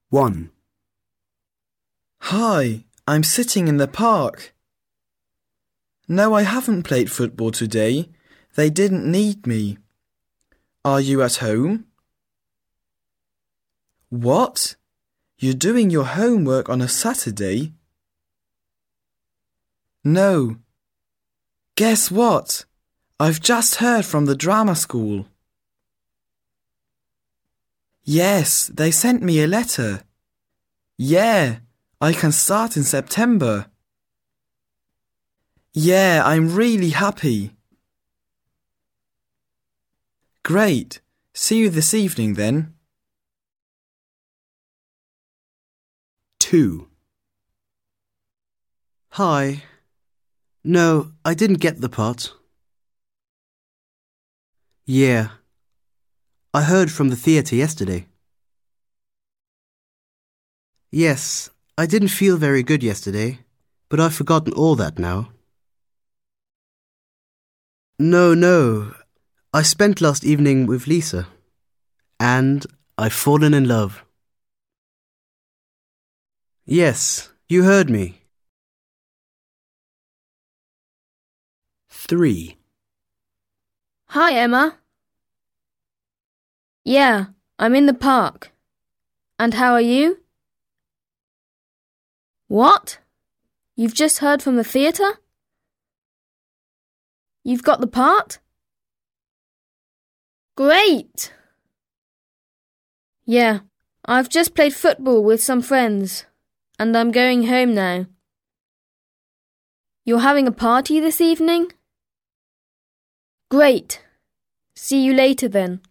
1. Hi, I'm sitting in the park. No, I haven't played football today. They didn't need me. Are you at home? What? You're doing your homework on a Saturday? No. Guess what? I've just heard from the drama school. Yes, they sent me a letter. Yeah, I can start in September. Yeah, I'm really happy. Great. See you this evening then. 2. Hi. No, I didn't get the part. Yeah. I heard from the theatre yesterday. Yes, I didn't feel very good yesterday, but I've forgotten all that now. No. I spent last evening with Lisa. And I've fallen in love. Yes, you heard me. 3. Hi, Emma. Yeah, I'm in the park. And how are you? What? You've just heard from the theatre? You've got the part? Great! Yeah, I've just played football with some friends, and I'm going home now. You're having a party this evening? Great. See you later then.